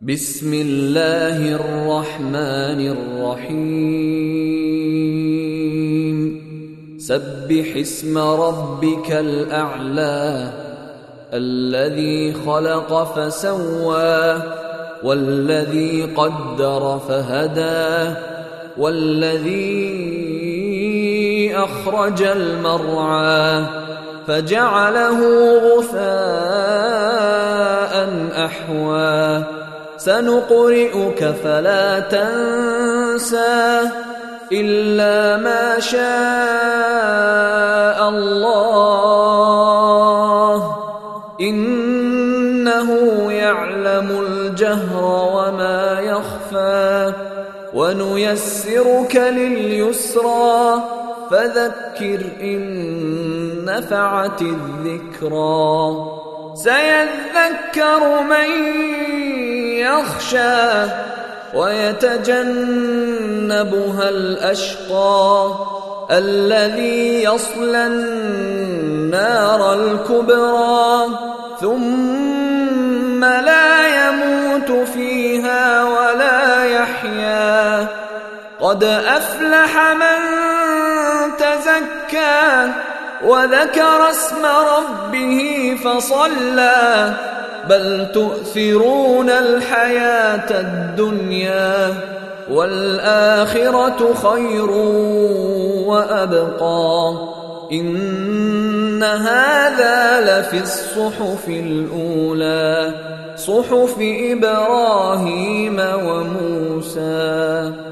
بسم الله الرحمن الرحيم سبح اسم ربك الأعلى الذي خلق فسوى والذي قدر فهدى والذي أخرج المرعى فجعله غثاء أحوى سنقرئك فلا تنسى إلا ما شاء الله إنه يعلم الجهر وما يخفى ونيسرك لليسرى فذكر إن نفعت الذكرى سيذكر من يخشى ويتجنبها الأشقى الذي يصلى النار الكبرى ثم لا يموت فيها ولا يحيا قد أفلح من تزكى وذكر اسم ربه فصلى بل تؤثرون الحياة الدنيا والآخرة خير وأبقى إن هذا لفي الصحف الأولى صحف إبراهيم وموسى